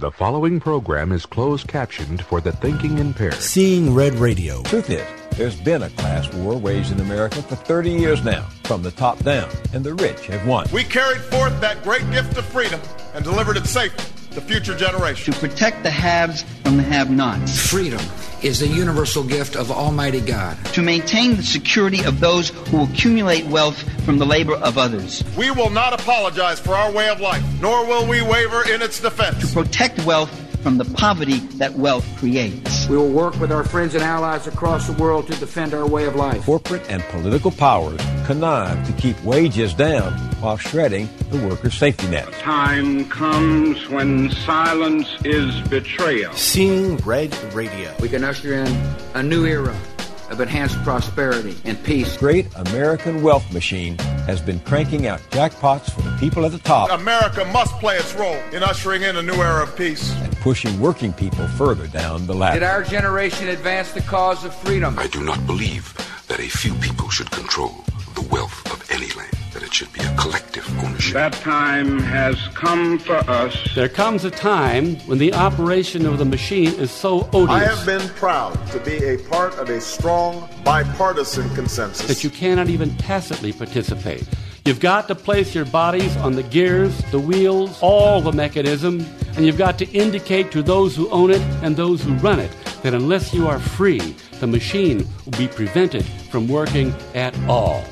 The following program is closed captioned for the thinking impaired. Seeing Red Radio. Truth is, there's been a class war waged in America for 30 years now, from the top down, and the rich have won. We carried forth that great gift of freedom and delivered it safely to future generations. To protect the haves from the have-nots. Freedom is the universal gift of Almighty God. To maintain the security of those who accumulate wealth from the labor of others. We will not apologize for our way of life, nor will we waver in its defense. To protect wealth from the poverty that wealth creates. We will work with our friends and allies across the world to defend our way of life. Corporate and political powers connive to keep wages down while shredding the workers' safety net. A time comes when silence is betrayal. Seeing Red Radio. We can usher in a new era of enhanced prosperity and peace. Great American wealth machine has been cranking out jackpots for the people at the top. America must play its role in ushering in a new era of peace. And pushing working people further down the ladder. Did our generation advance the cause of freedom? I do not believe that a few people should control the wealth of any land, that it should be a collective ownership. That time has come for us. There comes a time when the operation of the machine is so odious. I have been proud to be a part of a strong bipartisan consensus that you cannot even tacitly participate. You've got to place your bodies on the gears, the wheels, all the mechanism, and you've got to indicate to those who own it and those who run it that unless you are free, the machine will be prevented from working at all.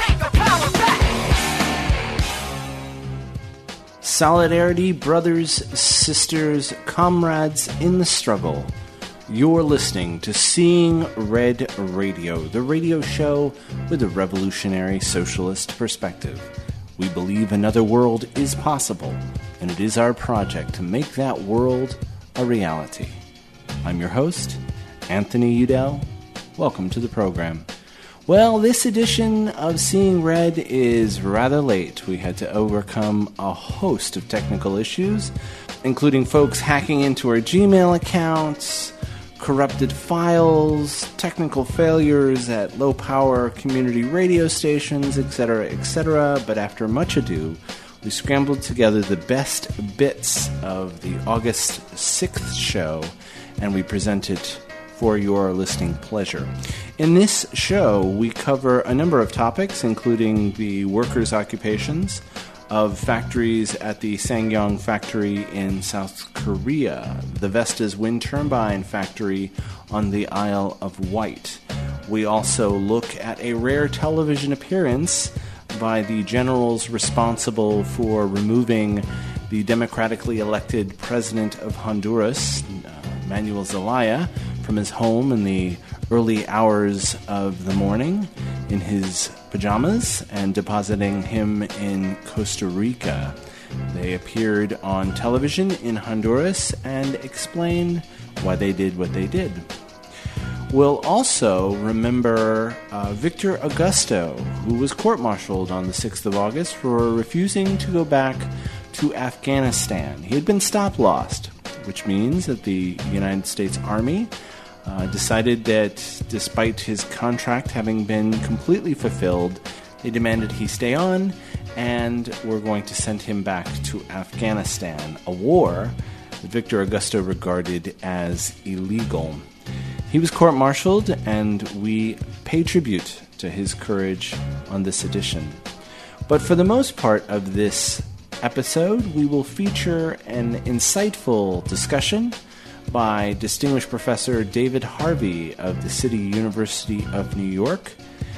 Solidarity, brothers, sisters, comrades in the struggle. You're listening to Seeing Red Radio, the radio show with a revolutionary socialist perspective. We believe another world is possible, and it is our project to make that world a reality. I'm your host, Anthony Udell. Welcome to the program. Well, this edition of Seeing Red is rather late. We had to overcome a host of technical issues, including folks hacking into our Gmail accounts, corrupted files, technical failures at low-power community radio stations, etc., etc. But after much ado, we scrambled together the best bits of the August 6th show, and we present it for your listening pleasure. In this show, we cover a number of topics, including the workers' occupations of factories at the Sangyong factory in South Korea, the Vestas wind turbine factory on the Isle of Wight. We also look at a rare television appearance by the generals responsible for removing the democratically elected president of Honduras, Manuel Zelaya, from his home in the early hours of the morning in his pajamas and depositing him in Costa Rica. They appeared on television in Honduras and explained why they did what they did. We'll also remember Victor Augusto, who was court-martialed on the 6th of August for refusing to go back to Afghanistan. He had been stop-lossed, which means that the United States Army decided that despite his contract having been completely fulfilled, they demanded he stay on, and were going to send him back to Afghanistan, a war that Victor Augusto regarded as illegal. He was court-martialed, and we pay tribute to his courage on this edition. But for the most part of this episode, we will feature an insightful discussion by distinguished Professor David Harvey of the City University of New York.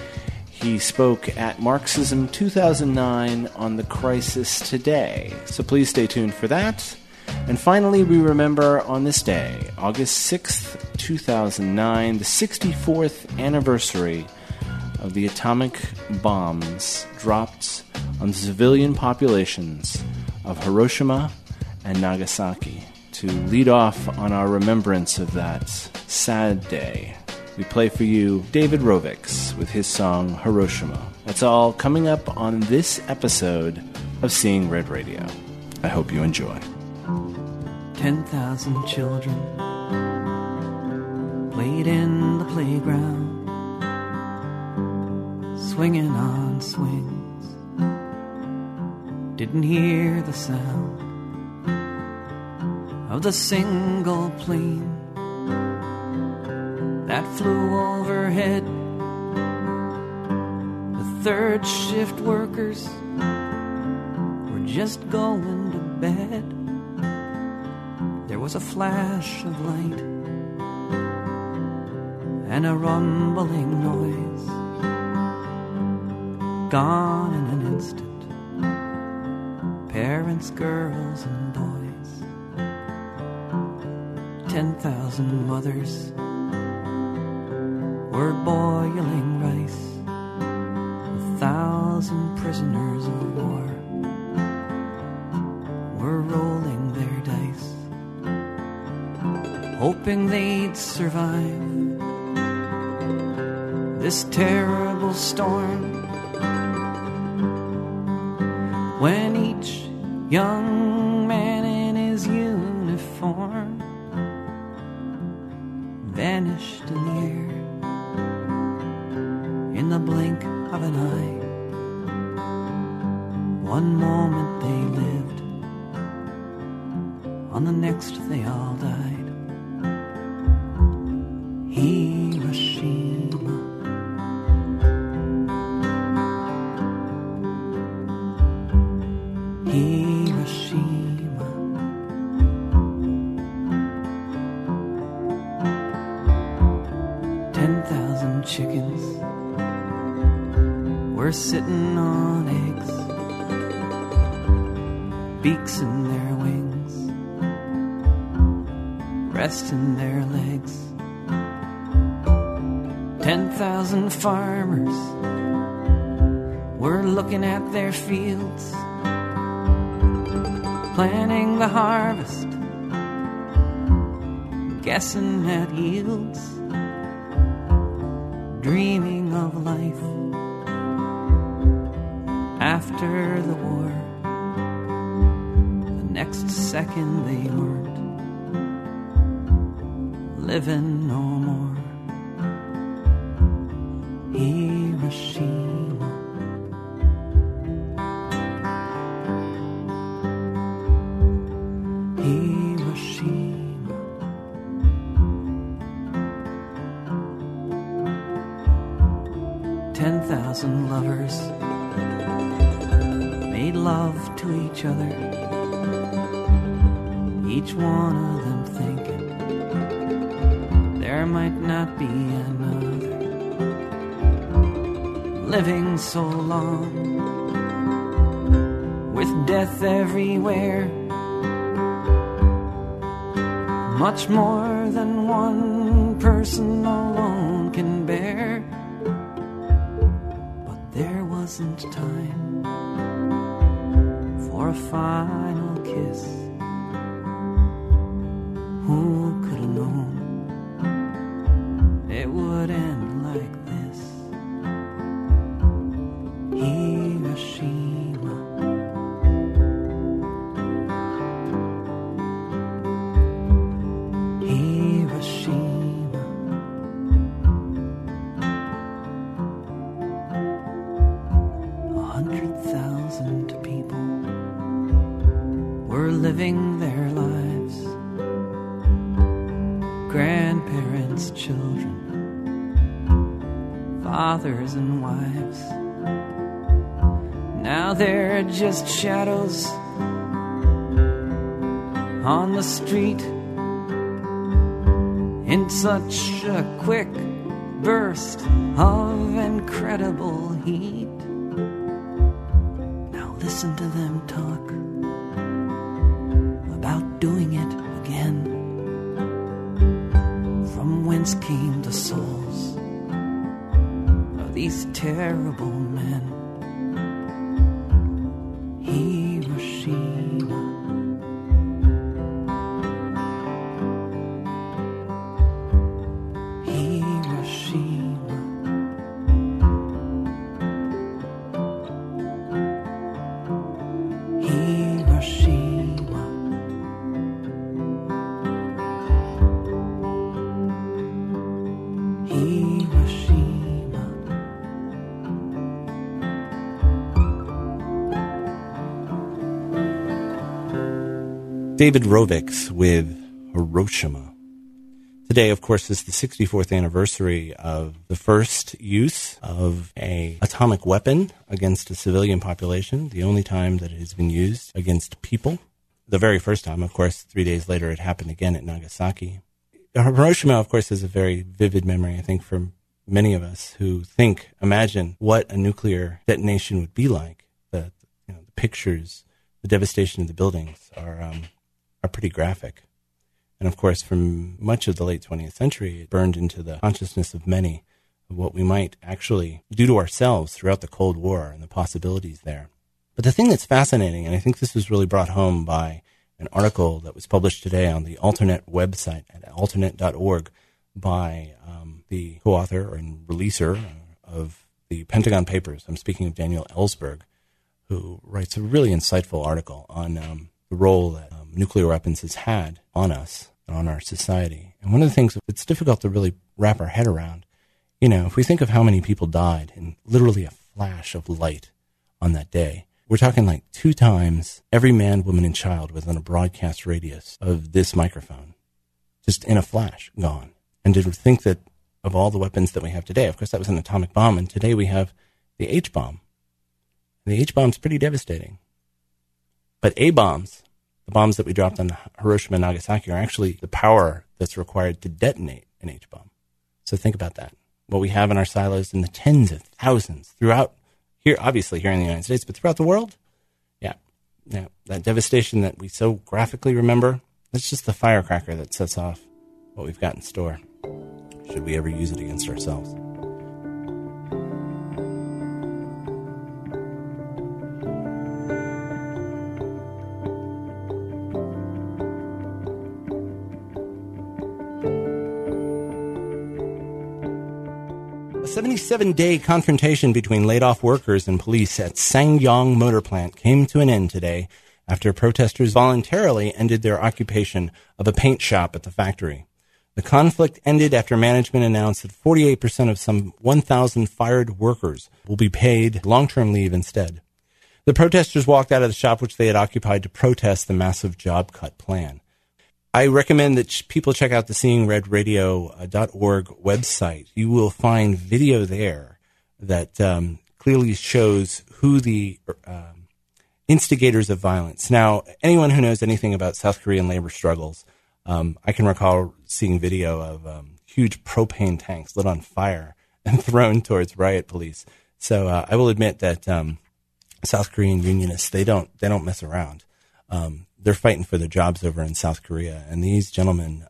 He spoke at Marxism 2009 on the crisis today, so please stay tuned for that. And finally, we remember on this day, August 6th, 2009, the 64th anniversary of the atomic bombs dropped on the civilian populations of Hiroshima and Nagasaki. To lead off on our remembrance of that sad day, we play for you David Rovics with his song Hiroshima. That's all coming up on this episode of Seeing Red Radio. I hope you enjoy. 10,000 children played in the playground, swinging on swings, didn't hear the sound of the single plane that flew overhead. The third shift workers were just going to bed. There was a flash of light and a rumbling noise, gone in an instant. Parents, girls, and boys, 10,000 mothers were boiling rice, 1,000 prisoners of war were rolling their dice, hoping they'd survive this terrible storm. When each young man in his uniform vanished in the air in the blink of an eye. One moment they lived, on the next they all died. Hiroshima. Hiroshima. 10,000 chickens were sitting on eggs, beaks in their wings, resting their legs. 10,000 farmers were looking at their fields, planning the harvest, guessing at yields, dreaming of life after the war. The next second they weren't living no more. Hiroshima. Hiroshima. Ten 10,000 lovers made love to each other, each one of them thinking there might not be another. Living so long, with death everywhere, much more than one person alone can bear. But there wasn't time for a final kiss. Who could have known it would end like this? Hiroshima. Hiroshima. 100,000 people were living their lives. Grandparents, children, fathers and wives. Now they're just shadows on the street in such a quick burst of incredible heat. Now listen to them talk about doing it again. From whence came the souls of these terrible men? Hiroshima. Hiroshima. Hiroshima. Hiroshima. David Rovics with Hiroshima. Today, of course, is the 64th anniversary of the first use of an atomic weapon against a civilian population, the only time that it has been used against people. The very first time, of course, 3 days later, it happened again at Nagasaki. Hiroshima, of course, is a very vivid memory, I think, for many of us who imagine what a nuclear detonation would be like. The pictures, the devastation of the buildings are pretty graphic. And of course, from much of the late 20th century, it burned into the consciousness of many of what we might actually do to ourselves throughout the Cold War and the possibilities there. But the thing that's fascinating, and I think this was really brought home by an article that was published today on the Alternate website at alternate.org by the co-author and releaser of the Pentagon Papers. I'm speaking of Daniel Ellsberg, who writes a really insightful article on the role that nuclear weapons has had on us and on our society. And one of the things that's difficult to really wrap our head around, if we think of how many people died in literally a flash of light on that day, we're talking like 2 times every man, woman, and child within a broadcast radius of this microphone, just in a flash, gone. And to think that of all the weapons that we have today, of course, that was an atomic bomb, and today we have the H-bomb. The H-bomb's pretty devastating. But A-bombs, the bombs that we dropped on Hiroshima and Nagasaki, are actually the power that's required to detonate an H-bomb. So think about that. What we have in our silos in the tens of thousands throughout, here, obviously here in the United States, but throughout the world, yeah, that devastation that we so graphically remember, that's just the firecracker that sets off what we've got in store, should we ever use it against ourselves. A 77-day confrontation between laid-off workers and police at SsangYong motor plant came to an end today after protesters voluntarily ended their occupation of a paint shop at the factory. The conflict ended after management announced that 48% of some 1,000 fired workers will be paid long-term leave instead. The protesters walked out of the shop which they had occupied to protest the massive job cut plan. I recommend that people check out the seeingredradio.org website. You will find video there that clearly shows who the instigators of violence. Now, anyone who knows anything about South Korean labor struggles, I can recall seeing video of huge propane tanks lit on fire and thrown towards riot police. So I will admit that South Korean unionists, they don't mess around. They're fighting for their jobs over in South Korea. And these gentlemen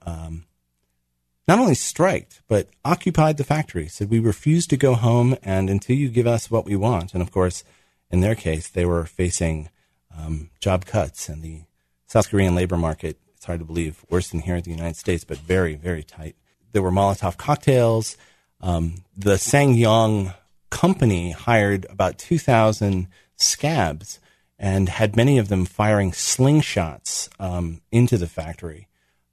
not only striked, but occupied the factory, said we refuse to go home and until you give us what we want. And, of course, in their case, they were facing job cuts. And the South Korean labor market, it's hard to believe, worse than here in the United States, but very, very tight. There were Molotov cocktails. The SsangYong company hired about 2,000 scabs and had many of them firing slingshots into the factory.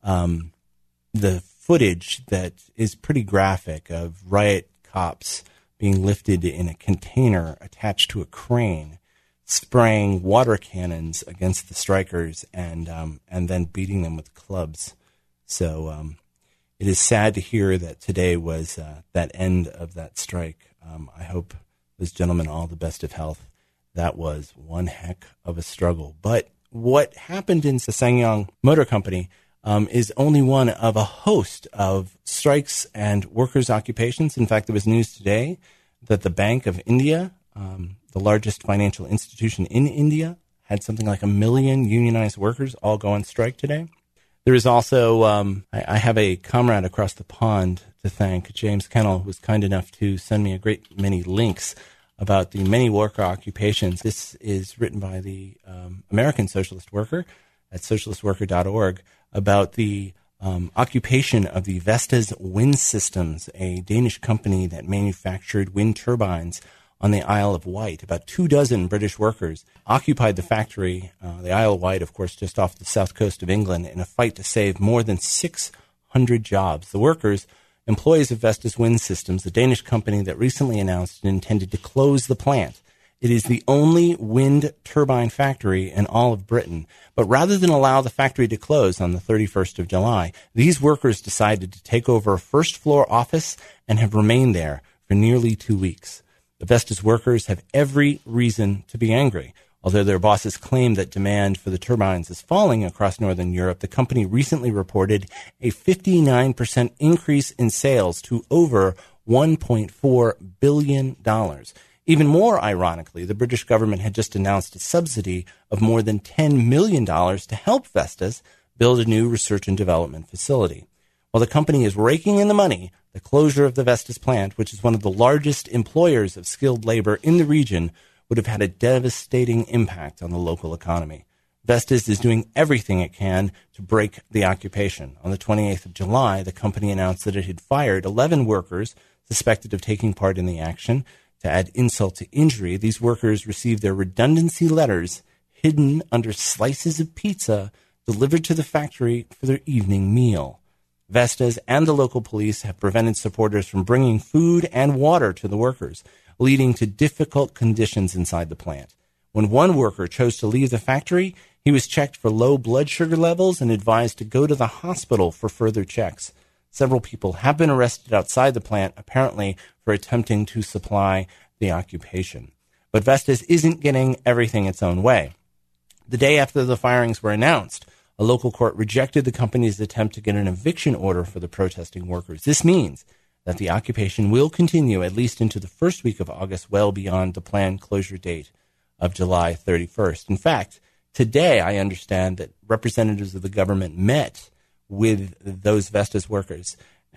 The footage that is pretty graphic of riot cops being lifted in a container attached to a crane, spraying water cannons against the strikers and then beating them with clubs. So it is sad to hear that today was that end of that strike. I hope those gentlemen all the best of health. That was one heck of a struggle. But what happened in the SsangYong Motor Company is only one of a host of strikes and workers' occupations. In fact, there was news today that the Bank of India, the largest financial institution in India, had something like 1 million unionized workers all go on strike today. There is also, I have a comrade across the pond to thank. James Kennel was kind enough to send me a great many links about the many worker occupations. This is written by the American Socialist Worker at socialistworker.org about the occupation of the Vestas Wind Systems, a Danish company that manufactured wind turbines on the Isle of Wight. About 24 British workers occupied the factory, the Isle of Wight, of course, just off the south coast of England, in a fight to save more than 600 jobs. The workers, employees of Vestas Wind Systems, the Danish company that recently announced it intended to close the plant It is the only wind turbine factory in all of Britain. But rather than allow the factory to close on the 31st of July, these workers decided to take over a first-floor office and have remained there for nearly 2 weeks. The Vestas workers have every reason to be angry. Although their bosses claim that demand for the turbines is falling across Northern Europe, the company recently reported a 59% increase in sales to over $1.4 billion. Even more ironically, the British government had just announced a subsidy of more than $10 million to help Vestas build a new research and development facility. While the company is raking in the money, the closure of the Vestas plant, which is one of the largest employers of skilled labor in the region, would have had a devastating impact on the local economy. Vestas is doing everything it can to break the occupation. On the 28th of July, the company announced that it had fired 11 workers suspected of taking part in the action. To add insult to injury, these workers received their redundancy letters hidden under slices of pizza delivered to the factory for their evening meal. Vestas and the local police have prevented supporters from bringing food and water to the workers, leading to difficult conditions inside the plant. When one worker chose to leave the factory, he was checked for low blood sugar levels and advised to go to the hospital for further checks. Several people have been arrested outside the plant, apparently for attempting to supply the occupation. But Vestas isn't getting everything its own way. The day after the firings were announced, a local court rejected the company's attempt to get an eviction order for the protesting workers. This means that the occupation will continue at least into the first week of August, well beyond the planned closure date of July 31st. In fact, today I understand that representatives of the government met with those Vestas workers,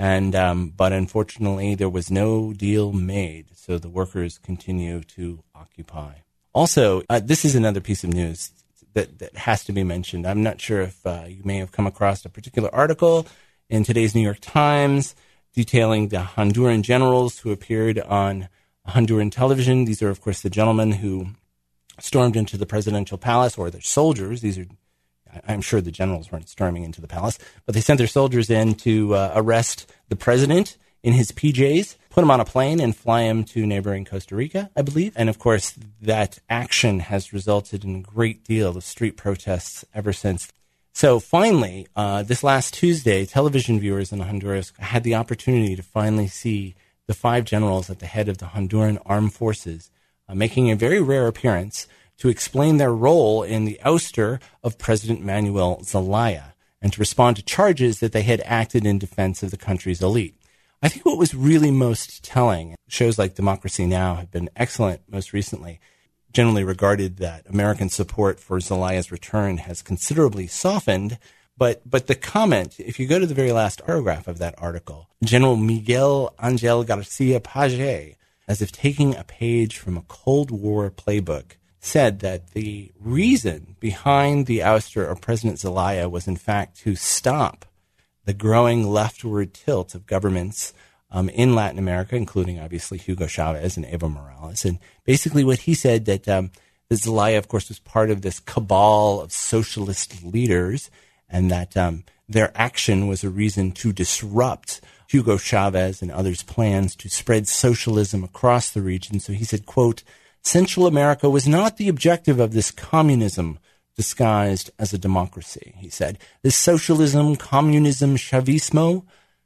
but unfortunately there was no deal made, so the workers continue to occupy. Also, this is another piece of news that has to be mentioned. I'm not sure if you may have come across a particular article in today's New York Times detailing the Honduran generals who appeared on Honduran television. These are, of course, the gentlemen who stormed into the presidential palace, or their soldiers. I'm sure the generals weren't storming into the palace, but they sent their soldiers in to arrest the president in his PJs, put him on a plane and fly him to neighboring Costa Rica, I believe. And of course, that action has resulted in a great deal of street protests ever since. So finally, this last Tuesday, television viewers in Honduras had the opportunity to finally see the 5 generals at the head of the Honduran armed forces making a very rare appearance to explain their role in the ouster of President Manuel Zelaya and to respond to charges that they had acted in defense of the country's elite. I think what was really most telling, shows like Democracy Now! Have been excellent most recently, generally regarded that American support for Zelaya's return has considerably softened, but the comment, if you go to the very last paragraph of that article, General Miguel Angel Garcia Page, as if taking a page from a Cold War playbook, said that the reason behind the ouster of President Zelaya was in fact to stop the growing leftward tilt of governments in Latin America, including obviously Hugo Chavez and Evo Morales. And basically what he said that Zelaya, of course, was part of this cabal of socialist leaders, and that their action was a reason to disrupt Hugo Chavez and others' plans to spread socialism across the region. So he said, quote, Central America was not the objective of this communism disguised as a democracy, he said. This socialism, communism, Chavismo,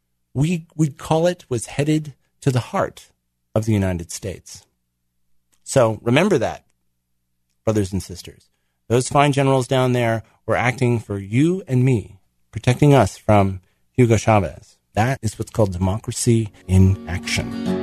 we'd call it, was headed to the heart of the United States. So remember that, brothers and sisters. Those fine generals down there were acting for you and me, protecting us from Hugo Chavez. That is what's called democracy in action.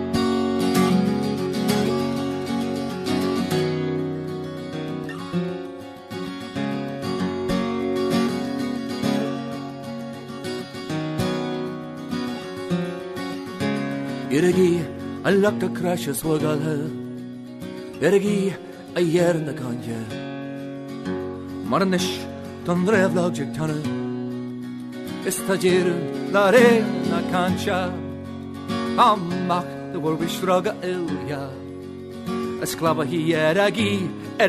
Irigi a luck a crash a swagala Irigi a year in the ganja Marnish tundre vlogjik tana Istajir la re na cancha Ammak the warwish droga ilya Esclava hi eragi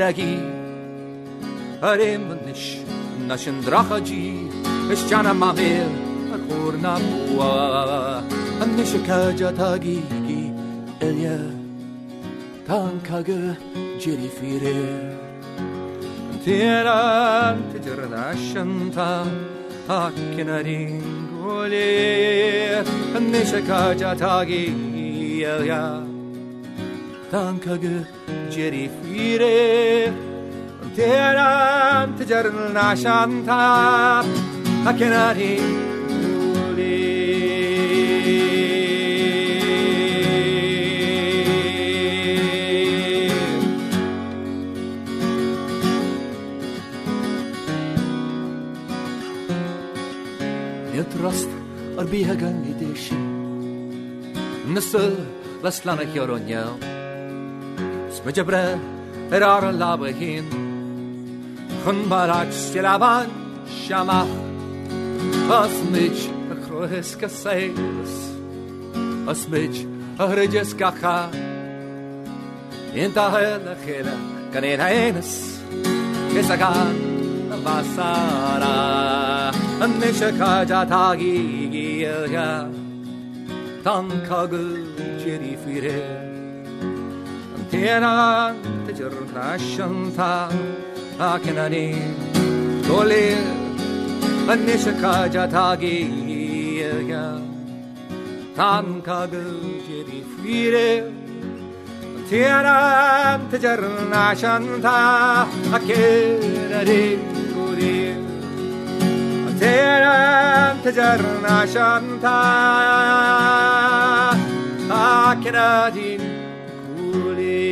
Aremanish nashin drachaji Ischana mamir a kurna bua Anishakaja tagigi Ilya tankaga jirifire Tiran tijarnashanta akinaringole nishaka jatagi ya tankaga jirifire Tiran tijarnashanta akinaringole Rast arbihagan ideshi Nusl laslanak yoronyel Smajabra erar labahin Khunbarak stilaban shamach Asmich akrohes kasayas Asmich ahrejes kakha Intahel akhela kanin haenas Kesagan basara Nishaka jatagi ya Tankagu jirifire Tiena tijarnashanta Akinani Gole Nishaka jatagi ya Tankagu jirifire Tiena tijarnashanta Akinani Gole Teran tajarnashanta akinadin kuli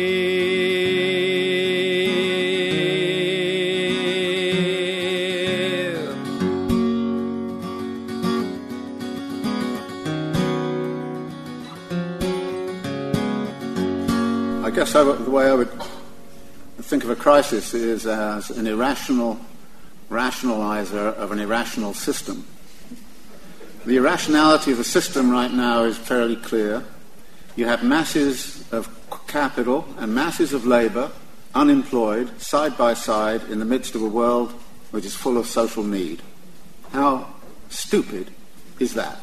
I guess the way I would think of a crisis is as an irrational rationalizer of an irrational system. The irrationality of the system right now is fairly clear. You have masses of capital and masses of labor, unemployed, side by side in the midst of a world which is full of social need. How stupid is that?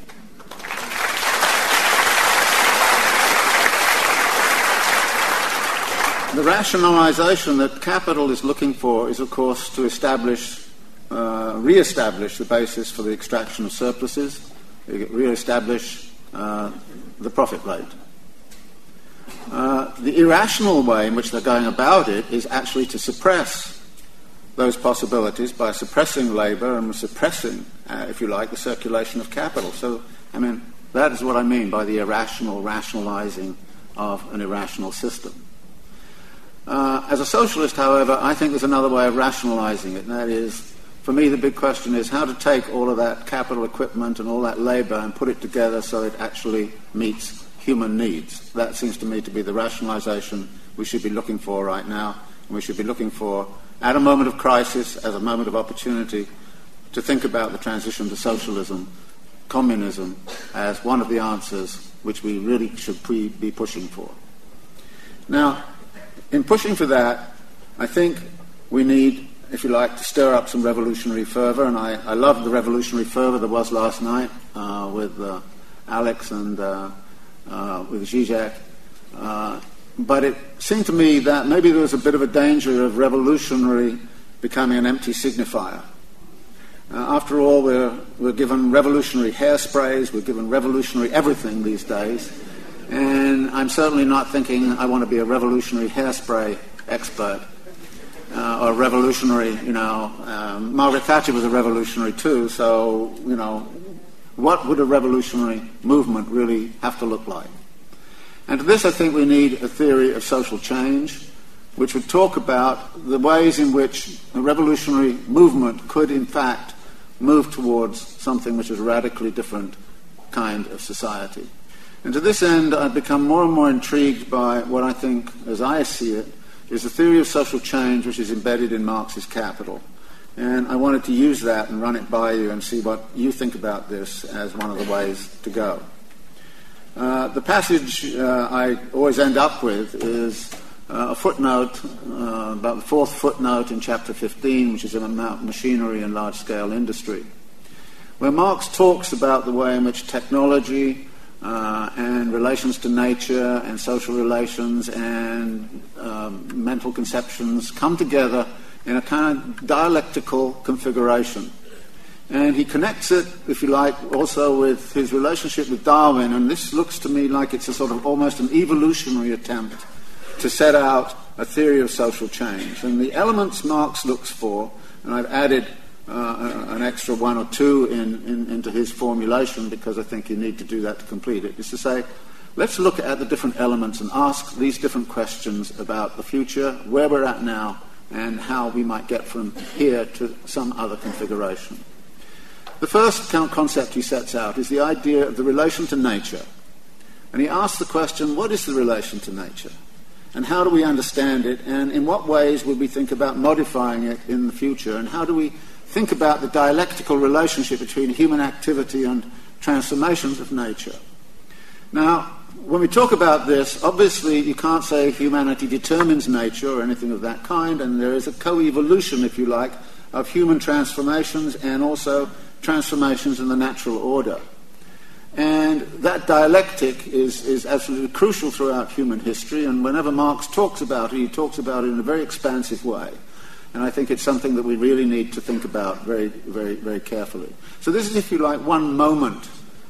The rationalization that capital is looking for is, of course, to re-establish the basis for the extraction of surpluses, re-establish the profit rate. The irrational way in which they're going about it is actually to suppress those possibilities by suppressing labor and suppressing, if you like, the circulation of capital. So, that is what I mean by the irrational rationalizing of an irrational system. As a socialist, however, I think there's another way of rationalizing it, and that is, for me, the big question is how to take all of that capital equipment and all that labor and put it together so it actually meets human needs. That seems to me to be the rationalization we should be looking for right now, and we should be looking for, at a moment of crisis, as a moment of opportunity, to think about the transition to socialism, communism, as one of the answers which we really should be pushing for. Now, in pushing for that, I think we need, if you like, to stir up some revolutionary fervor, and I loved the revolutionary fervor there was last night with Alex and with Zizek. But it seemed to me that maybe there was a bit of a danger of revolutionary becoming an empty signifier. After all, we're given revolutionary hairsprays, we're given revolutionary everything these days. And I'm certainly not thinking I want to be a revolutionary hairspray expert or revolutionary, Margaret Thatcher was a revolutionary too, so, what would a revolutionary movement really have to look like? And to this I think we need a theory of social change which would talk about the ways in which a revolutionary movement could in fact move towards something which is a radically different kind of society. And to this end, I've become more and more intrigued by what I think, as I see it, is the theory of social change which is embedded in Marx's Capital. And I wanted to use that and run it by you and see what you think about this as one of the ways to go. The passage I always end up with is a footnote, about the fourth footnote in chapter 15, which is about machinery and large-scale industry, where Marx talks about the way in which technology and relations to nature and social relations and mental conceptions come together in a kind of dialectical configuration. And he connects it, if you like, also with his relationship with Darwin, and this looks to me like it's a sort of almost an evolutionary attempt to set out a theory of social change. And the elements Marx looks for, and I've added an extra one or two into his formulation because I think you need to do that to complete it, is to say, let's look at the different elements and ask these different questions about the future, where we're at now, and how we might get from here to some other configuration. The first concept he sets out is the idea of the relation to nature. And he asks the question, what is the relation to nature? And how do we understand it? And in what ways would we think about modifying it in the future? And how do we think about the dialectical relationship between human activity and transformations of nature? Now, when we talk about this, obviously you can't say humanity determines nature or anything of that kind, and there is a co-evolution, if you like, of human transformations and also transformations in the natural order. And that dialectic is absolutely crucial throughout human history, and whenever Marx talks about it, he talks about it in a very expansive way. And I think it's something that we really need to think about very, very, very carefully. So this is, if you like, one moment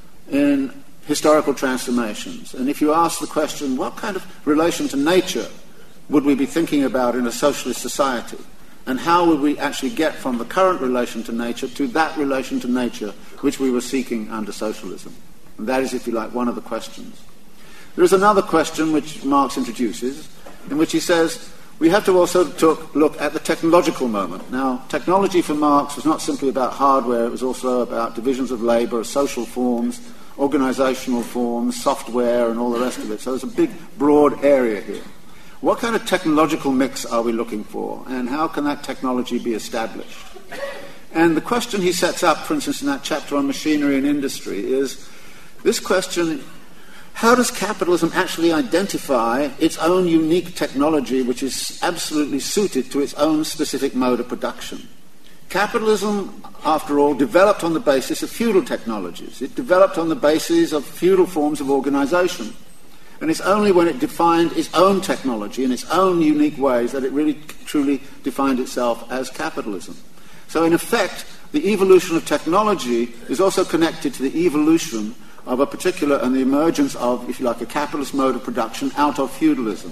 in historical transformations. And if you ask the question, what kind of relation to nature would we be thinking about in a socialist society? And how would we actually get from the current relation to nature to that relation to nature which we were seeking under socialism? And that is, if you like, one of the questions. There is another question which Marx introduces, in which he says, we have to also look at the technological moment. Now, technology for Marx was not simply about hardware, it was also about divisions of labour, social forms, organisational forms, software, and all the rest of it. So there's a big, broad area here. What kind of technological mix are we looking for, and how can that technology be established? And the question he sets up, for instance, in that chapter on machinery and industry is this question: how does capitalism actually identify its own unique technology which is absolutely suited to its own specific mode of production? Capitalism, after all, developed on the basis of feudal technologies. It developed on the basis of feudal forms of organisation. And it's only when it defined its own technology in its own unique ways that it really truly defined itself as capitalism. So in effect, the evolution of technology is also connected to the evolution of a particular and the emergence of, if you like, a capitalist mode of production out of feudalism.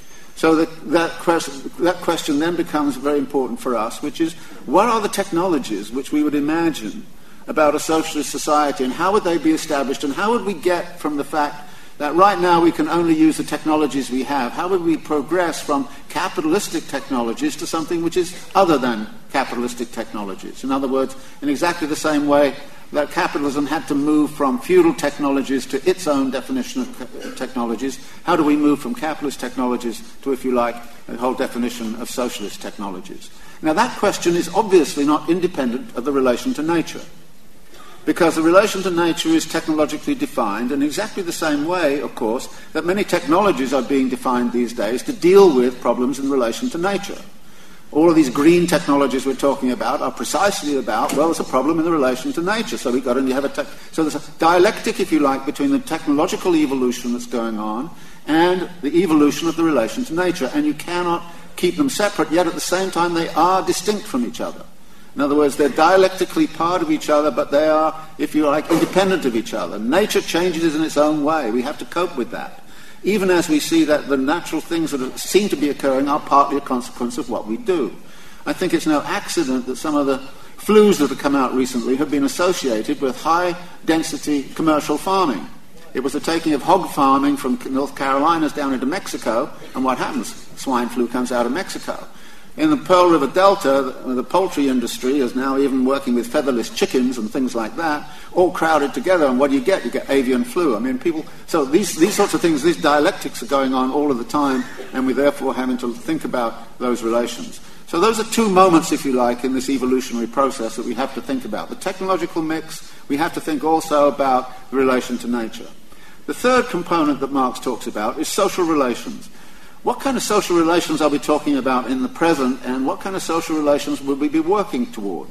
So that question then becomes very important for us, which is, what are the technologies which we would imagine about a socialist society, and how would they be established, and how would we get from the fact that right now we can only use the technologies we have, how would we progress from capitalistic technologies to something which is other than capitalistic technologies? In other words, in exactly the same way that capitalism had to move from feudal technologies to its own definition of technologies, how do we move from capitalist technologies to, if you like, a whole definition of socialist technologies? Now that question is obviously not independent of the relation to nature, because the relation to nature is technologically defined in exactly the same way, of course, that many technologies are being defined these days to deal with problems in relation to nature. All of these green technologies we're talking about are precisely about, well, there's a problem in the relation to nature, so we've got to have so there's a dialectic, if you like, between the technological evolution that's going on and the evolution of the relation to nature, and you cannot keep them separate, yet at the same time they are distinct from each other. In other words, they're dialectically part of each other, but they are, if you like, independent of each other. Nature changes in its own way. We have to cope with that. Even as we see that the natural things that seem to be occurring are partly a consequence of what we do. I think it's no accident that some of the flus that have come out recently have been associated with high-density commercial farming. It was the taking of hog farming from North Carolinas down into Mexico, and what happens? Swine flu comes out of Mexico. In the Pearl River Delta, the poultry industry is now even working with featherless chickens and things like that, all crowded together, and what do you get? You get avian flu. I mean, people... So these sorts of things, these dialectics are going on all of the time, and we're therefore having to think about those relations. So those are two moments, if you like, in this evolutionary process that we have to think about. The technological mix, we have to think also about the relation to nature. The third component that Marx talks about is social relations. What kind of social relations are we talking about in the present, and what kind of social relations will we be working towards?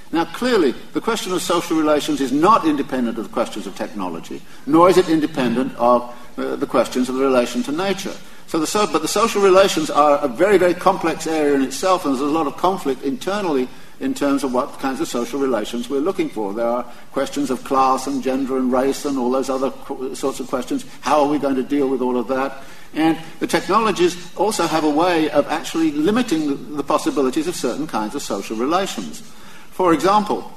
Now, clearly, the question of social relations is not independent of the questions of technology, nor is it independent of the questions of the relation to nature. But the social relations are a very, very complex area in itself, and there's a lot of conflict internally in terms of what kinds of social relations we're looking for. There are questions of class and gender and race and all those other sorts of questions. How are we going to deal with all of that? And the technologies also have a way of actually limiting the possibilities of certain kinds of social relations. For example,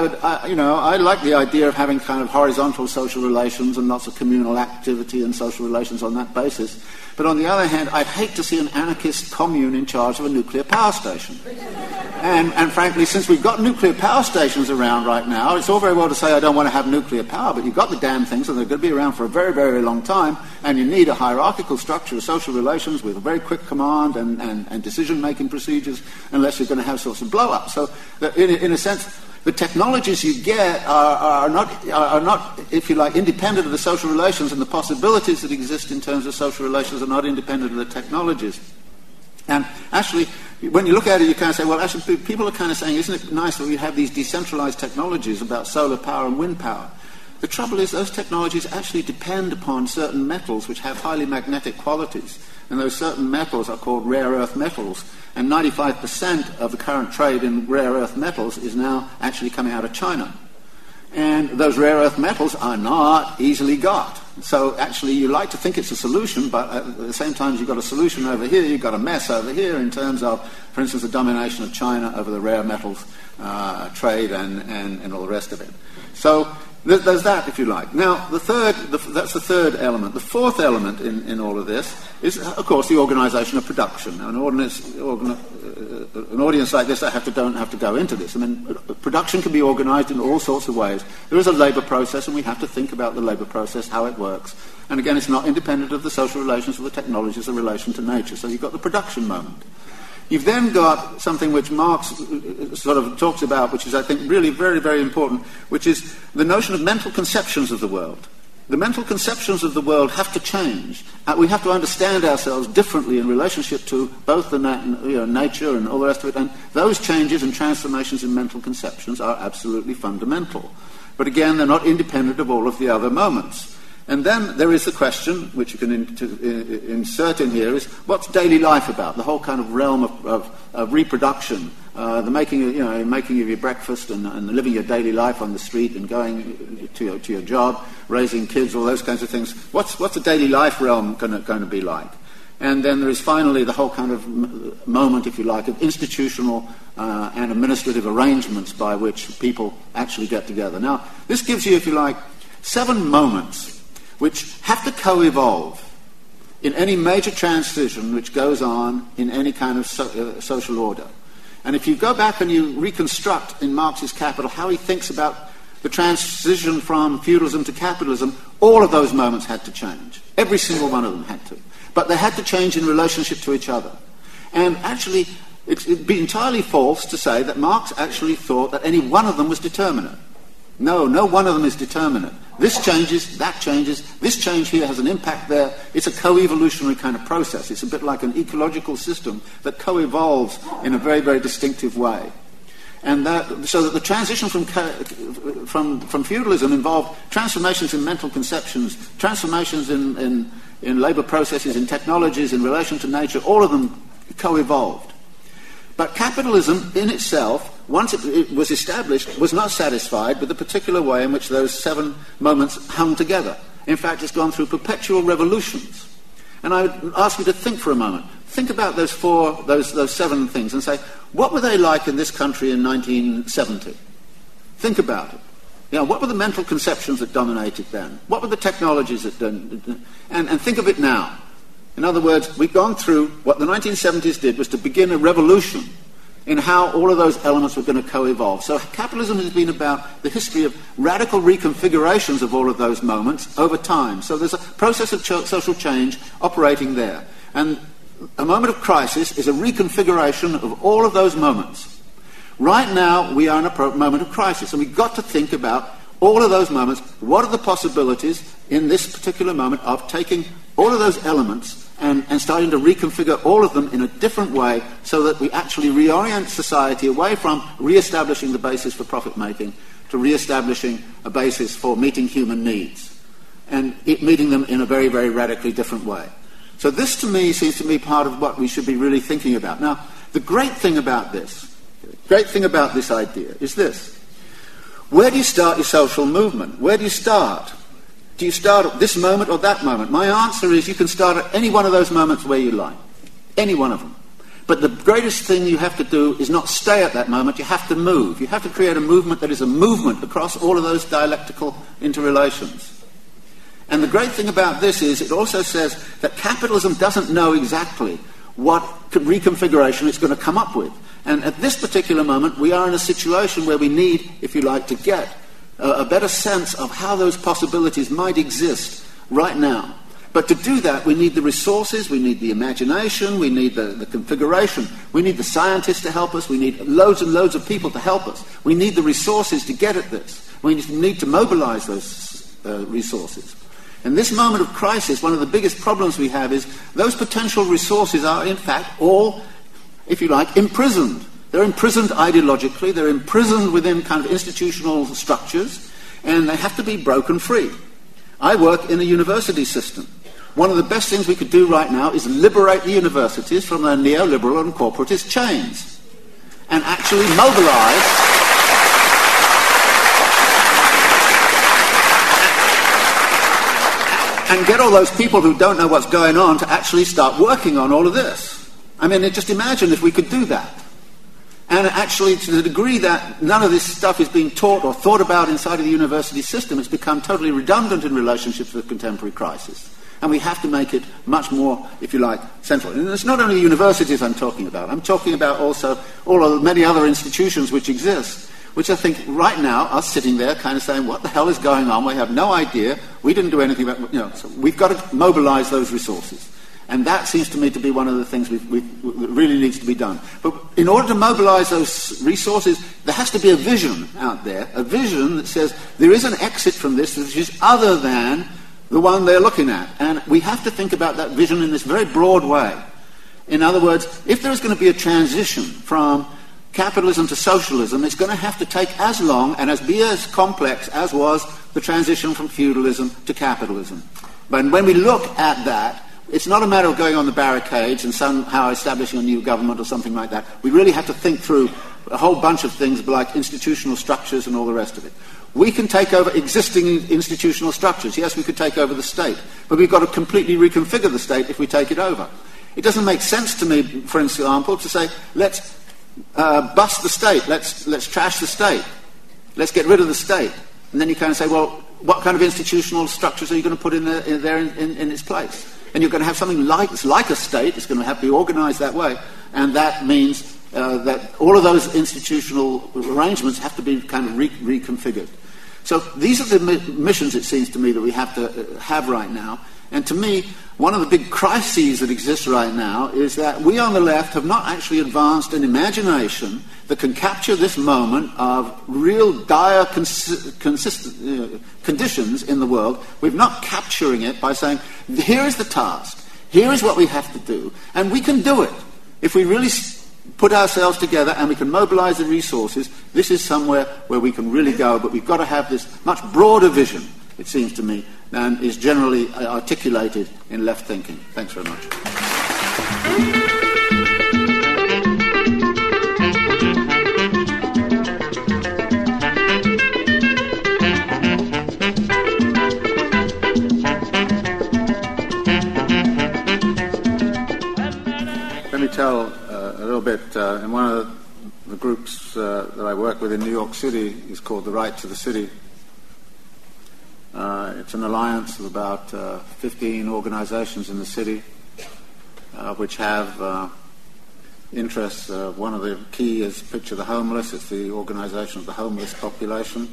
I like the idea of having kind of horizontal social relations and lots of communal activity and social relations on that basis. But on the other hand, I'd hate to see an anarchist commune in charge of a nuclear power station. And frankly, since we've got nuclear power stations around right now, it's all very well to say I don't want to have nuclear power, but you've got the damn things and they're going to be around for a very, very long time, and you need a hierarchical structure of social relations with a very quick command and decision-making procedures, unless you're going to have sorts of blow-ups. So in a sense, the technologies you get are not, if you like, independent of the social relations, and the possibilities that exist in terms of social relations are not independent of the technologies. And actually, when you look at it, you kind of say, well, actually, people are kind of saying, isn't it nice that we have these decentralized technologies about solar power and wind power? The trouble is those technologies actually depend upon certain metals which have highly magnetic qualities. And those certain metals are called rare earth metals. And 95% of the current trade in rare earth metals is now actually coming out of China. And those rare earth metals are not easily got. So actually you like to think it's a solution, but at the same time you've got a solution over here, you've got a mess over here in terms of, for instance, the domination of China over the rare metals trade and all the rest of it. So there's that, if you like. Now, that's the third element. The fourth element in all of this is, of course, the organisation of production. Now, an audience like this don't have to go into this. I mean, production can be organised in all sorts of ways. There is a labour process, and we have to think about the labour process, how it works. And again, it's not independent of the social relations or the technologies, the relation to nature. So you've got the production moment. You've then got something which Marx sort of talks about, which is, I think, really very, very important, which is the notion of mental conceptions of the world. The mental conceptions of the world have to change. We have to understand ourselves differently in relationship to both the nature and all the rest of it. And those changes and transformations in mental conceptions are absolutely fundamental. But again, they're not independent of all of the other moments. And then there is the question, which you can insert in here, is what's daily life about? The whole kind of realm of reproduction, the making of your breakfast and living your daily life on the street and going to your job, raising kids, all those kinds of things. What's the daily life realm going to be like? And then there is finally the whole kind of moment, if you like, of institutional and administrative arrangements by which people actually get together. Now, this gives you, if you like, 7 moments which have to co-evolve in any major transition which goes on in any kind of social order. And if you go back and you reconstruct in Marx's Capital how he thinks about the transition from feudalism to capitalism, all of those moments had to change. Every single one of them had to. But they had to change in relationship to each other. And actually, it'd be entirely false to say that Marx actually thought that any one of them was determinate. No one of them is determinate. This changes, that changes, this change here has an impact there. It's a co-evolutionary kind of process. It's a bit like an ecological system that co-evolves in a very, very distinctive way. And so that the transition from feudalism involved transformations in mental conceptions, transformations in labour processes, in technologies, in relation to nature, all of them co-evolved. But capitalism in itself, once it was established, was not satisfied with the particular way in which those 7 moments hung together. In fact, it's gone through perpetual revolutions. And I would ask you to think for a moment. Think about those 7 things and say, what were they like in this country in 1970? Think about it. What were the mental conceptions that dominated then? What were the technologies that and think of it now. In other words, we've gone through what the 1970s did was to begin a revolution in how all of those elements were going to co-evolve. So capitalism has been about the history of radical reconfigurations of all of those moments over time. So there's a process of social change operating there. And a moment of crisis is a reconfiguration of all of those moments. Right now, we are in a moment of crisis, and we've got to think about all of those moments. What are the possibilities in this particular moment of taking all of those elements and starting to reconfigure all of them in a different way so that we actually reorient society away from re-establishing the basis for profit-making to re-establishing a basis for meeting human needs and meeting them in a very, very radically different way. So this, to me, seems to be part of what we should be really thinking about. Now, the great thing about this idea is this. Where do you start your social movement? Where do you start? Do you start at this moment or that moment? My answer is you can start at any one of those moments where you like. Any one of them. But the greatest thing you have to do is not stay at that moment. You have to move. You have to create a movement that is a movement across all of those dialectical interrelations. And the great thing about this is it also says that capitalism doesn't know exactly what reconfiguration it's going to come up with. And at this particular moment, we are in a situation where we need, if you like, to get a better sense of how those possibilities might exist right now. But to do that, we need the resources, we need the imagination, we need the configuration, we need the scientists to help us, we need loads and loads of people to help us. We need the resources to get at this. We need to mobilize those resources. In this moment of crisis, one of the biggest problems we have is those potential resources are, in fact, all, if you like, imprisoned. They're imprisoned ideologically, they're imprisoned within kind of institutional structures, and they have to be broken free. I work in a university system. One of the best things we could do right now is liberate the universities from their neoliberal and corporatist chains and actually mobilize and get all those people who don't know what's going on to actually start working on all of this. I mean, just imagine if we could do that. And actually, to the degree that none of this stuff is being taught or thought about inside of the university system, it's become totally redundant in relationships with contemporary crisis. And we have to make it much more, if you like, central. And it's not only universities I'm talking about. I'm talking about also all of the many other institutions which exist, which I think right now are sitting there kind of saying, what the hell is going on? We have no idea. We didn't do anything about, so we've got to mobilize those resources. And that seems to me to be one of the things that really needs to be done. But in order to mobilize those resources, there has to be a vision out there, a vision that says there is an exit from this which is other than the one they're looking at. And we have to think about that vision in this very broad way. In other words, if there is going to be a transition from capitalism to socialism, it's going to have to take as long and be as complex as was the transition from feudalism to capitalism. But when we look at that, it's not a matter of going on the barricades and somehow establishing a new government or something like that. We really have to think through a whole bunch of things like institutional structures and all the rest of it. We can take over existing institutional structures. Yes, we could take over the state, but we've got to completely reconfigure the state if we take it over. It doesn't make sense to me, for example, to say, let's bust the state, let's trash the state, let's get rid of the state. And then you kind of say, well, what kind of institutional structures are you going to put in its place? And you're going to have something like a state. It's going to have to be organized that way. And that means that all of those institutional arrangements have to be kind of reconfigured. So these are the missions, it seems to me, that we have to have right now. And to me, one of the big crises that exists right now is that we on the left have not actually advanced an imagination that can capture this moment of real dire conditions in the world. We're not capturing it by saying, here is the task, here is what we have to do, and we can do it. If we really put ourselves together and we can mobilize the resources, this is somewhere where we can really go, but we've got to have this much broader vision, it seems to me, than is generally articulated in left thinking. Thanks very much. Let me tell a little bit. In one of the groups that I work with in New York City is called The Right to the City. It's an alliance of about 15 organizations in the city which have interests. One of the key is Picture the Homeless. It's the organization of the homeless population.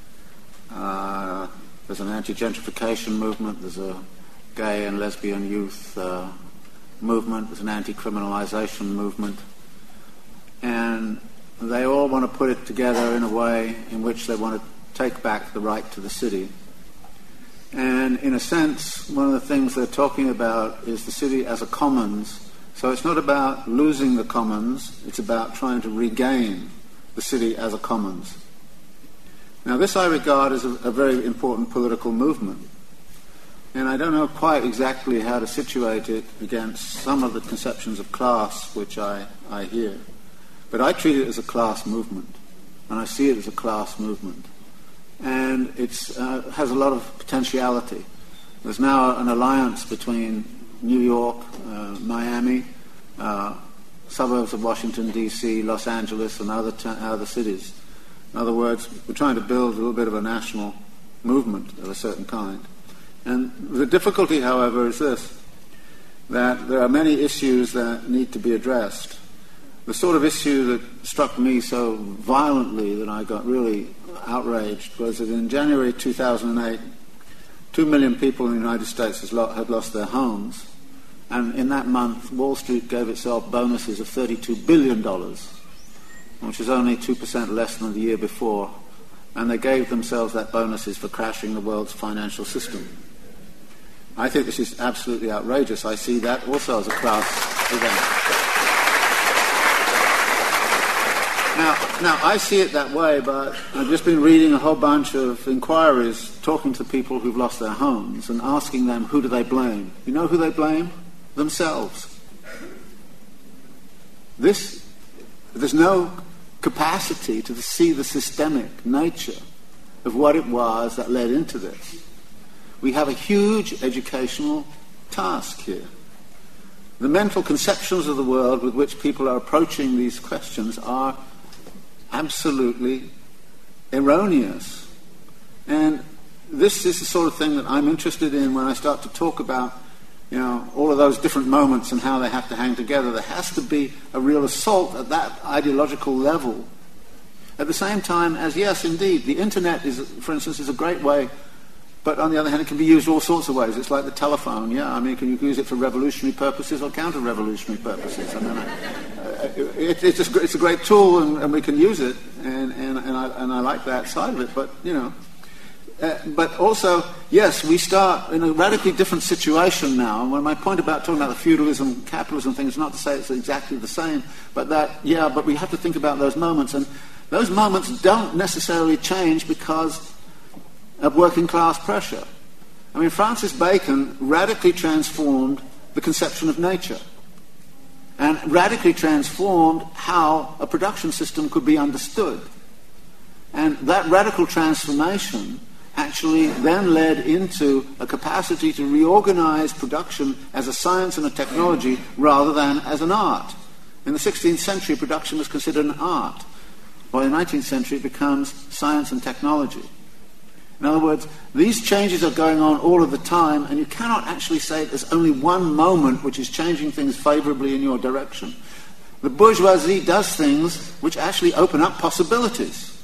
There's an anti-gentrification movement. There's a gay and lesbian youth movement. There's an anti-criminalization movement. And they all want to put it together in a way in which they want to take back the right to the city. And in a sense, one of the things they're talking about is the city as a commons. So it's not about losing the commons, it's about trying to regain the city as a commons. Now this I regard as a very important political movement. And I don't know quite exactly how to situate it against some of the conceptions of class which I hear. But I treat it as a class movement, and I see it as a class movement. And it has a lot of potentiality. There's now an alliance between New York, Miami, suburbs of Washington, D.C., Los Angeles, and other cities. In other words, we're trying to build a little bit of a national movement of a certain kind. And the difficulty, however, is this, that there are many issues that need to be addressed. The sort of issue that struck me so violently that I got really outraged was that in January 2008, 2 million people in the United States had lost their homes, and in that month, Wall Street gave itself bonuses of $32 billion, which is only 2% less than the year before, and they gave themselves that bonuses for crashing the world's financial system. I think this is absolutely outrageous. I see that also as a class event. Now, I see it that way, but I've just been reading a whole bunch of inquiries, talking to people who've lost their homes and asking them, who do they blame? You know who they blame? Themselves. There's no capacity to see the systemic nature of what it was that led into this. We have a huge educational task here. The mental conceptions of the world with which people are approaching these questions are absolutely erroneous. And this is the sort of thing that I'm interested in when I start to talk about, all of those different moments and how they have to hang together. There has to be a real assault at that ideological level. At the same time as, yes, indeed, the internet for instance, is a great way. But on the other hand, it can be used all sorts of ways. It's like the telephone, yeah. I mean, you can use it for revolutionary purposes or counter-revolutionary purposes. I mean, it's a great tool, and we can use it, and I like that side of it. But but also, yes, we start in a radically different situation now. And my point about talking about the feudalism, capitalism thing is not to say it's exactly the same, but but we have to think about those moments, and those moments don't necessarily change because of working class pressure. I mean, Francis Bacon radically transformed the conception of nature and radically transformed how a production system could be understood. And that radical transformation actually then led into a capacity to reorganize production as a science and a technology rather than as an art. In the 16th century, production was considered an art. By the 19th century, it becomes science and technology. In other words, these changes are going on all of the time, and you cannot actually say there's only one moment which is changing things favorably in your direction. The bourgeoisie does things which actually open up possibilities.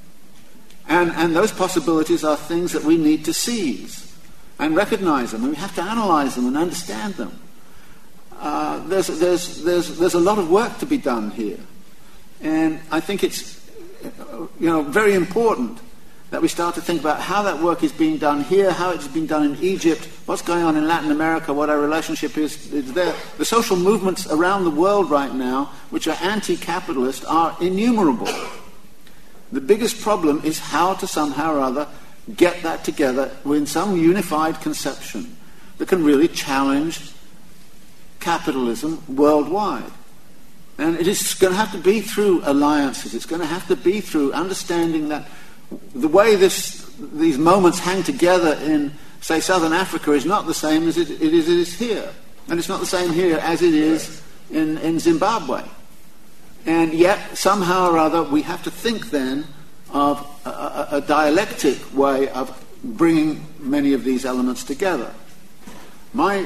And those possibilities are things that we need to seize and recognize them, and we have to analyze them and understand them. There's a lot of work to be done here. And I think it's very important that we start to think about how that work is being done here, how it's being done in Egypt, what's going on in Latin America, what our relationship is there. The social movements around the world right now, which are anti-capitalist, are innumerable. The biggest problem is how to somehow or other get that together in some unified conception that can really challenge capitalism worldwide. And it is going to have to be through alliances. It's going to have to be through understanding that the way these moments hang together in, say, Southern Africa is not the same as it is here. And it's not the same here as it is in Zimbabwe. And yet, somehow or other, we have to think then of a dialectic way of bringing many of these elements together. My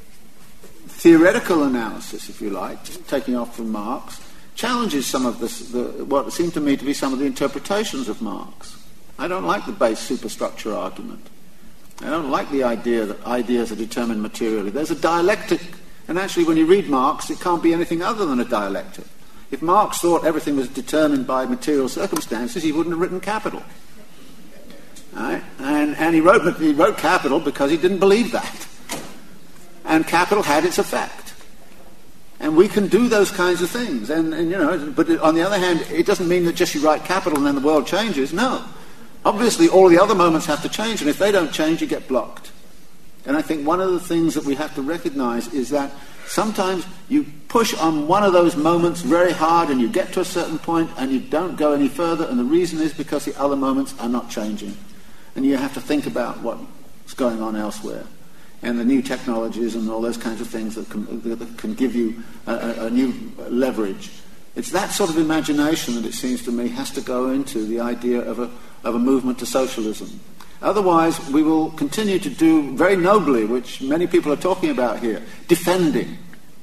theoretical analysis, if you like, taking off from Marx, challenges some of what seem to me to be some of the interpretations of Marx. I don't like the base superstructure argument. I don't like the idea that ideas are determined materially. There's a dialectic, and actually when you read Marx, it can't be anything other than a dialectic. If Marx thought everything was determined by material circumstances, he wouldn't have written Capital. Right? And And he wrote Capital because he didn't believe that. And Capital had its effect. And we can do those kinds of things. And but on the other hand, it doesn't mean that just you write Capital and then the world changes. No. Obviously, all the other moments have to change, and if they don't change, you get blocked. And I think one of the things that we have to recognize is that sometimes you push on one of those moments very hard and you get to a certain point and you don't go any further, and the reason is because the other moments are not changing. And you have to think about what's going on elsewhere. And the new technologies and all those kinds of things that can give you a new leverage. It's that sort of imagination that it seems to me has to go into the idea of a movement to socialism. Otherwise, we will continue to do very nobly, which many people are talking about here, defending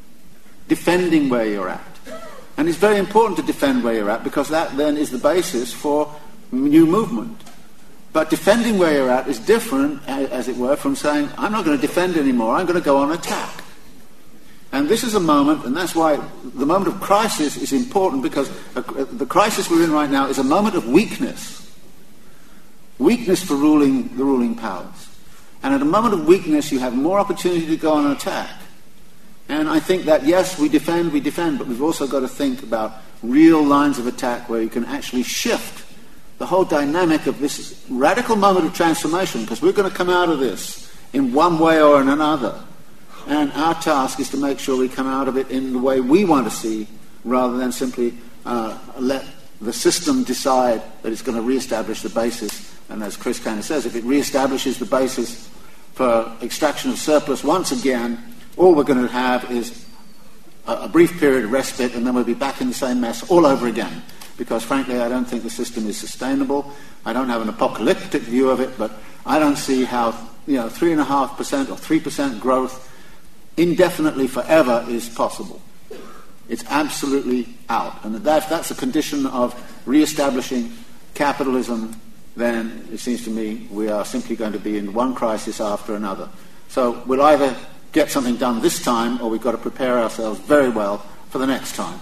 where you're at. And it's very important to defend where you're at because that then is the basis for new movement. But defending where you're at is different, as it were, from saying, I'm not going to defend anymore, I'm going to go on attack. And this is a moment, and that's why the moment of crisis is important, because the crisis we're in right now is a moment of weakness. Weakness for the ruling powers. And at a moment of weakness, you have more opportunity to go on an attack. And I think that, yes, we defend, but we've also got to think about real lines of attack where you can actually shift the whole dynamic of this radical moment of transformation, because we're going to come out of this in one way or in another. And our task is to make sure we come out of it in the way we want to see, rather than simply let the system decide that it's going to reestablish the basis. And as Chris kind of says, if it reestablishes the basis for extraction of surplus once again, all we're going to have is a brief period of respite, and then we'll be back in the same mess all over again. Because frankly, I don't think the system is sustainable. I don't have an apocalyptic view of it, but I don't see how 3.5% or 3% growth indefinitely forever is possible. It's absolutely out. And if that's a condition of reestablishing capitalism, then it seems to me we are simply going to be in one crisis after another. So we'll either get something done this time, or we've got to prepare ourselves very well for the next time.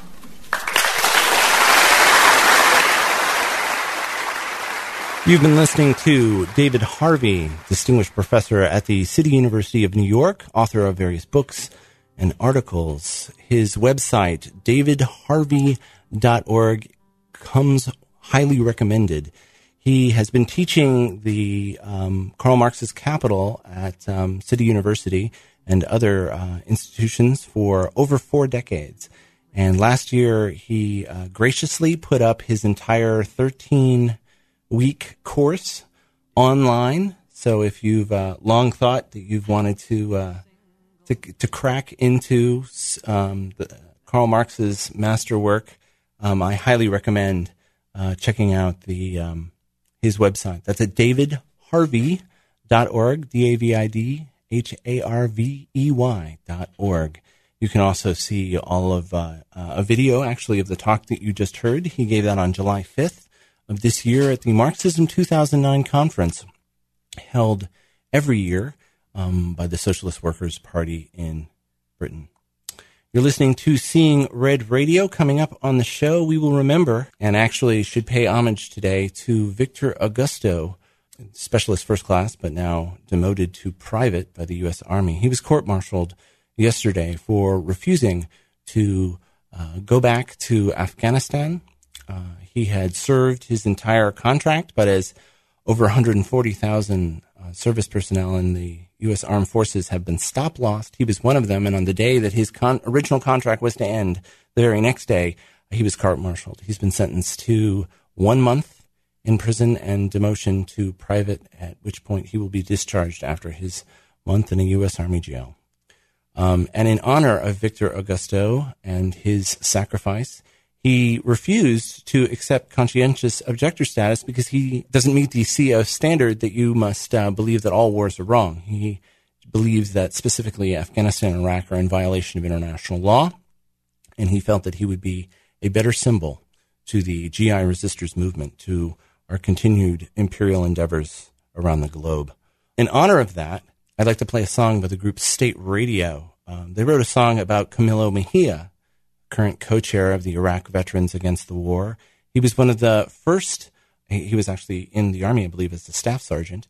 You've been listening to David Harvey, distinguished professor at the City University of New York, author of various books and articles. His website, davidharvey.org, comes highly recommended. He has been teaching the Karl Marx's Capital at City University and other institutions for over 4 decades. And last year, he graciously put up his entire 13-week course online. So if you've long thought that you've wanted to crack into Karl Marx's masterwork, I highly recommend checking out his website. That's at davidharvey.org, davidharvey.org. You can also see all of a video, actually, of the talk that you just heard. He gave that on July 5th of this year at the Marxism 2009 conference, held every year by the Socialist Workers' Party in Britain. You're listening to Seeing Red Radio. Coming up on the show, we will remember, and actually should pay homage today, to Victor Augusto, specialist first class, but now demoted to private by the U.S. Army. He was court-martialed yesterday for refusing to go back to Afghanistan. He had served his entire contract, but as over 140,000 service personnel in the U.S. Armed Forces have been stop-lost, he was one of them, and on the day that his original contract was to end, the very next day, he was court-martialed. He's been sentenced to 1 month in prison and demotion to private, at which point he will be discharged after his month in a U.S. Army jail. And in honor of Victor Augusto and his sacrifice, he refused to accept conscientious objector status because he doesn't meet the CO standard that you must believe that all wars are wrong. He believes that specifically Afghanistan and Iraq are in violation of international law, and he felt that he would be a better symbol to the GI resistors movement, to our continued imperial endeavors around the globe. In honor of that, I'd like to play a song by the group State Radio. They wrote a song about Camilo Mejia, current co-chair of the Iraq Veterans Against the War. He was one of the first, he was actually in the Army, I believe, as a staff sergeant,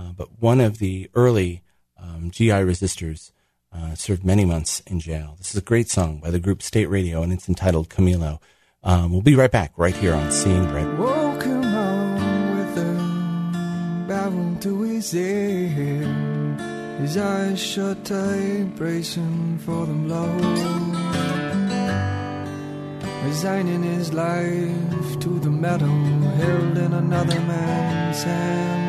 but one of the early GI resistors served many months in jail. This is a great song by the group State Radio, and it's entitled Camilo. We'll be right back right here on Seeing Red. Woke him up with a barrel to his head, his eyes shut tight, bracing for the blow, resigning his life to the metal held in another man's hand.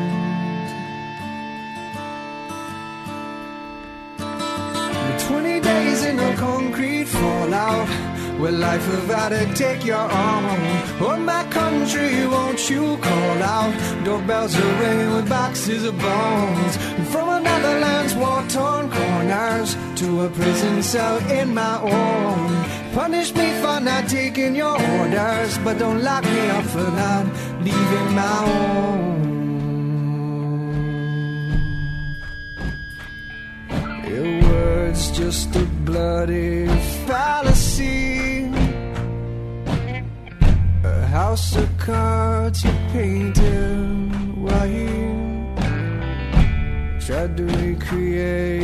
20 days in a concrete fallout, where life about to take your arm. Oh, my country, won't you call out? Doorbells are ringing with boxes of bones, and from another land's war-torn corners to a prison cell in my own. Punish me for not taking your orders, but don't lock me up for not leaving my own. Your words just a bloody fallacy, a house of cards you painted white, tried to recreate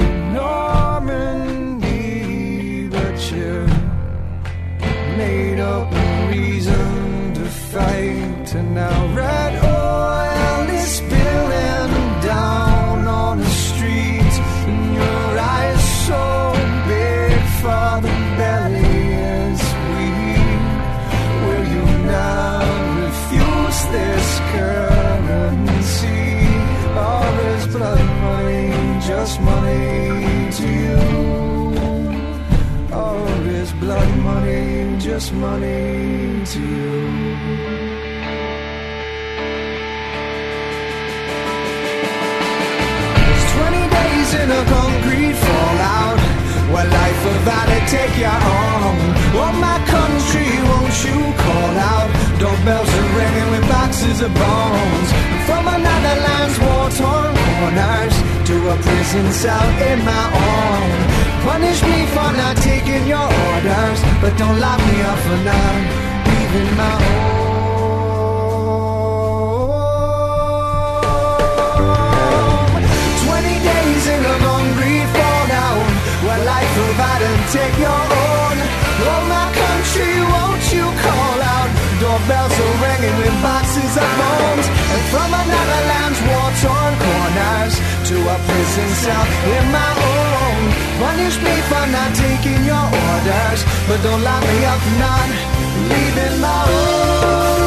Normandy, but you made up a reason to fight, and now red oil is spilling down on the streets, and your eyes so big for the belly is weak. Will you now refuse this currency? All this blood money, just money to you. All this blood money, just money to you. In a concrete fallout, where life about to take you on. Oh, my country, won't you call out? Doorbells are ringing with boxes of bones, and from another land's war-torn corners to a prison cell in my own. Punish me for not taking your orders, but don't lock me up for not leaving my own. In a concrete fallout, where life about to take your own. Oh, my country, won't you call out? Doorbells are ringing with boxes of bones, and from another land's war-torn corners to a prison cell in my own. Punish me for not taking your orders, but don't lock me up for not leaving my own.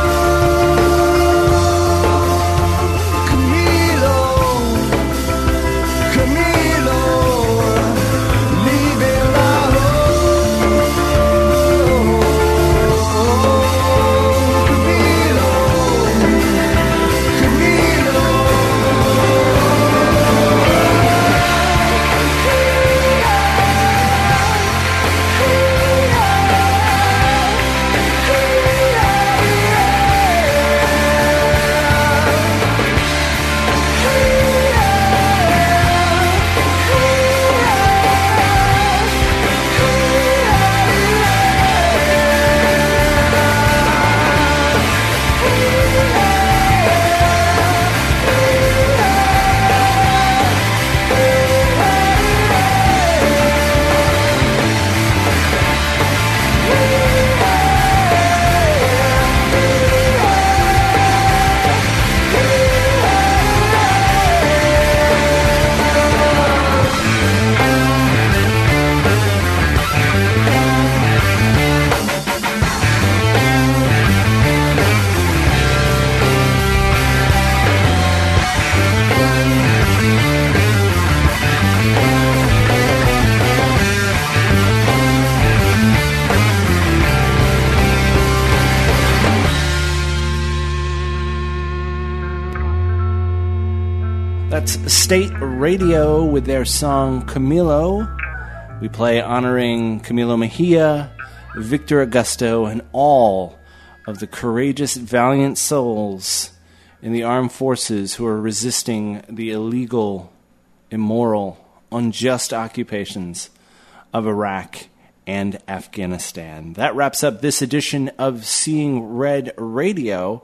That's State Radio with their song Camilo. We play honoring Camilo Mejia, Victor Augusto, and all of the courageous, valiant souls in the armed forces who are resisting the illegal, immoral, unjust occupations of Iraq and Afghanistan. That wraps up this edition of Seeing Red Radio.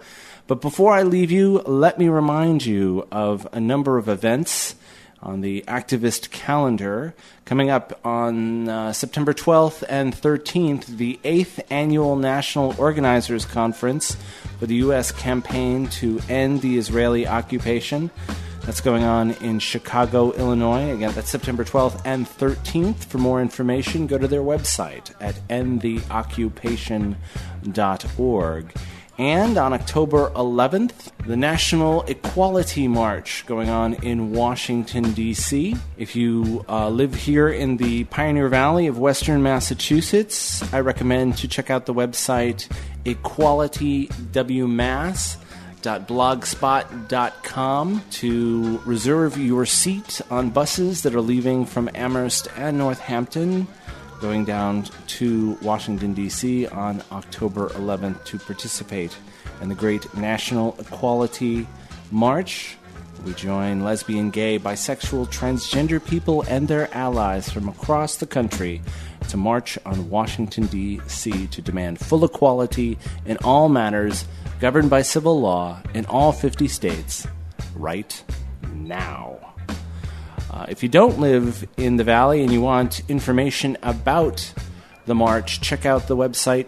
But before I leave you, let me remind you of a number of events on the activist calendar. Coming up on September 12th and 13th, the 8th Annual National Organizers Conference for the U.S. campaign to end the Israeli occupation. That's going on in Chicago, Illinois. Again, that's September 12th and 13th. For more information, go to their website at endtheoccupation.org. And on October 11th, the National Equality March going on in Washington, D.C. If you live here in the Pioneer Valley of Western Massachusetts, I recommend to check out the website equalitywmass.blogspot.com to reserve your seat on buses that are leaving from Amherst and Northampton, going down to Washington, D.C. on October 11th to participate in the great National Equality March. We join lesbian, gay, bisexual, transgender people and their allies from across the country to march on Washington, D.C. to demand full equality in all matters governed by civil law in all 50 states right now. If you don't live in the Valley and you want information about the march, check out the website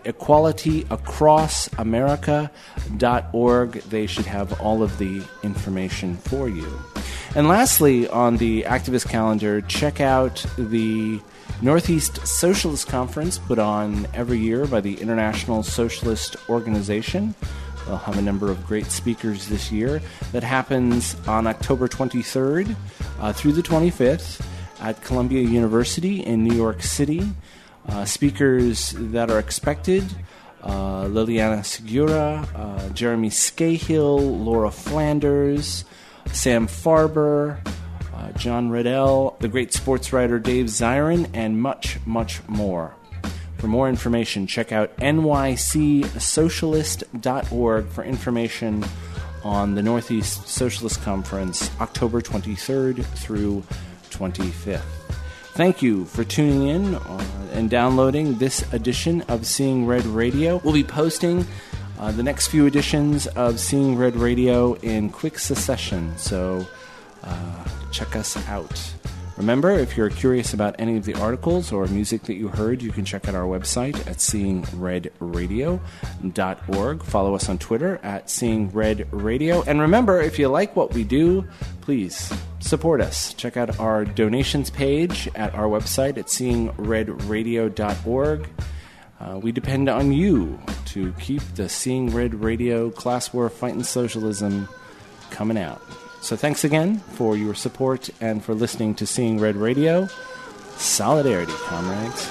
equalityacrossamerica.org. They should have all of the information for you. And lastly, on the activist calendar, check out the Northeast Socialist Conference put on every year by the International Socialist Organization. They'll have a number of great speakers this year. That happens on October 23rd through the 25th at Columbia University in New York City. Speakers that are expected, Liliana Segura, Jeremy Scahill, Laura Flanders, Sam Farber, John Riddell, the great sports writer Dave Zirin, and much, much more. For more information, check out nycsocialist.org for information on the Northeast Socialist Conference, October 23rd through 25th. Thank you for tuning in and downloading this edition of Seeing Red Radio. We'll be posting the next few editions of Seeing Red Radio in quick succession, so check us out. Remember, if you're curious about any of the articles or music that you heard, you can check out our website at seeingredradio.org. Follow us on Twitter at seeingredradio. And remember, if you like what we do, please support us. Check out our donations page at our website at seeingredradio.org. We depend on you to keep the Seeing Red Radio class war fighting socialism coming out. So thanks again for your support and for listening to Seeing Red Radio. Solidarity, comrades.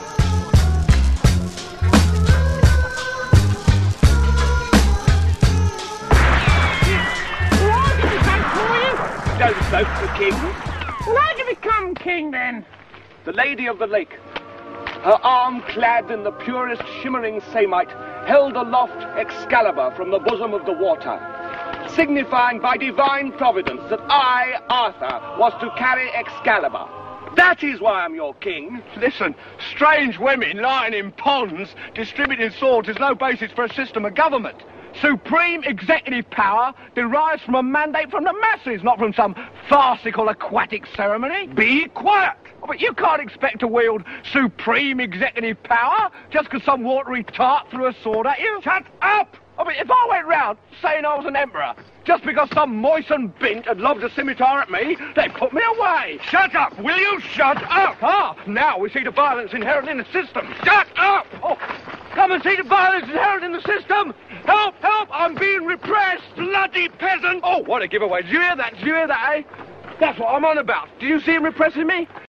Don't vote for king. Well, how do you become king, then? The Lady of the Lake, her arm clad in the purest shimmering samite, held aloft Excalibur from the bosom of the water, signifying by divine providence that I, Arthur, was to carry Excalibur. That is why I'm your king. Listen, strange women lying in ponds distributing swords is no basis for a system of government. Supreme executive power derives from a mandate from the masses, not from some farcical aquatic ceremony. Be quiet! Oh, but you can't expect to wield supreme executive power just because some watery tart threw a sword at you. Shut up! I mean, if I went round saying I was an emperor, just because some moistened bint had lobbed a scimitar at me, they'd put me away. Shut up, will you? Shut up! Ah, now we see the violence inherent in the system. Shut up! Oh, come and see the violence inherent in the system! Help, help, I'm being repressed! Bloody peasant! Oh, what a giveaway. Did you hear that? Did you hear that, eh? That's what I'm on about. Do you see him repressing me?